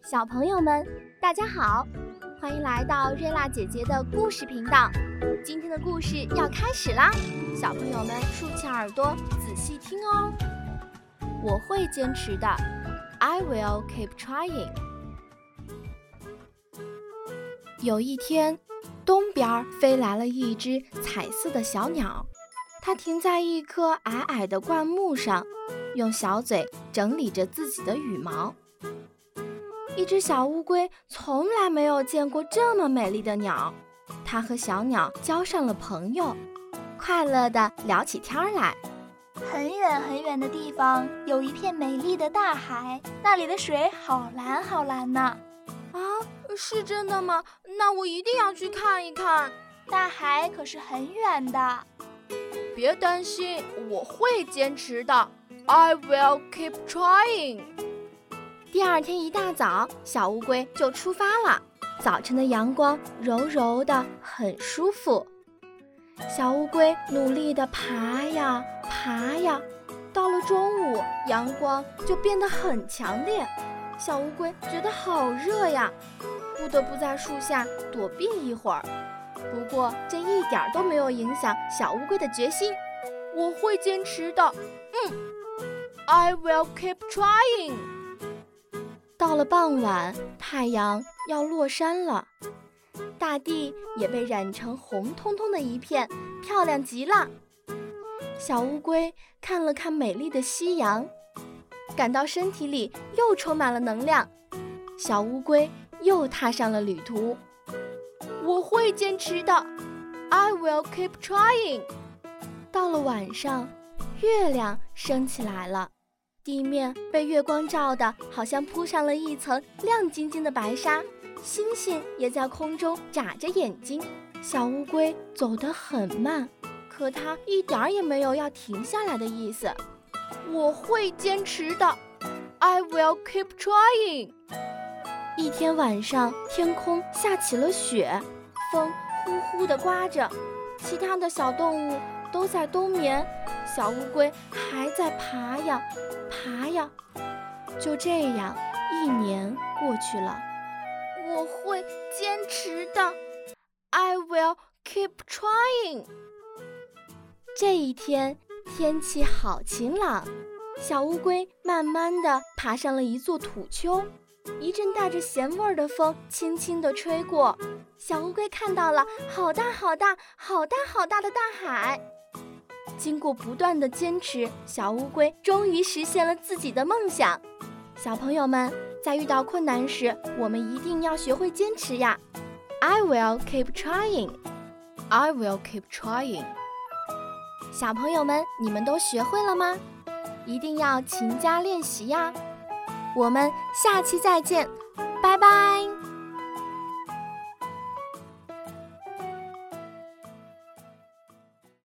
小朋友们，大家好，欢迎来到瑞娜姐姐的故事频道。今天的故事要开始啦，小朋友们竖起耳朵仔细听哦。我会坚持的 I will keep trying。 有一天，东边飞来了一只彩色的小鸟，它停在一棵矮矮的灌木上，用小嘴整理着自己的羽毛。一只小乌龟从来没有见过这么美丽的鸟，它和小鸟交上了朋友，快乐地聊起天来。 很远很远的地方有一片美丽的大海，那里的水好蓝好蓝呢。 啊，是真的吗？那我一定要去看一看。 大海可是很远的。 别担心，我会坚持的。I will keep trying。第二天一大早，小乌龟就出发了。早晨的阳光柔柔的，很舒服。小乌龟努力地爬呀爬呀，到了中午，阳光就变得很强烈。小乌龟觉得好热呀，不得不在树下躲避一会儿。不过这一点都没有影响小乌龟的决心。我会坚持的。I will keep trying。到了傍晚，太阳要落山了，大地也被染成红彤彤的一片，漂亮极了。小乌龟看了看美丽的夕阳，感到身体里又充满了能量。小乌龟又踏上了旅途。我会坚持的 I will keep trying。 到了晚上，月亮升起来了，地面被月光照得好像铺上了一层亮晶晶的白纱，星星也在空中眨着眼睛。小乌龟走得很慢，可它一点也没有要停下来的意思。我会坚持的 I will keep trying。 一天晚上，天空下起了雪，风呼呼地刮着，其他的小动物都在冬眠，小乌龟还在爬呀爬呀。就这样，一年过去了。我会坚持的 I will keep trying。 这一天，天气好晴朗，小乌龟慢慢地爬上了一座土丘，一阵带着咸味的风轻轻地吹过，小乌龟看到了好大好大好大好大的大海。经过不断的坚持，小乌龟终于实现了自己的梦想。小朋友们，在遇到困难时，我们一定要学会坚持呀。 I will keep trying。 I will keep trying。 小朋友们，你们都学会了吗？一定要勤加练习呀。我们下期再见，拜拜。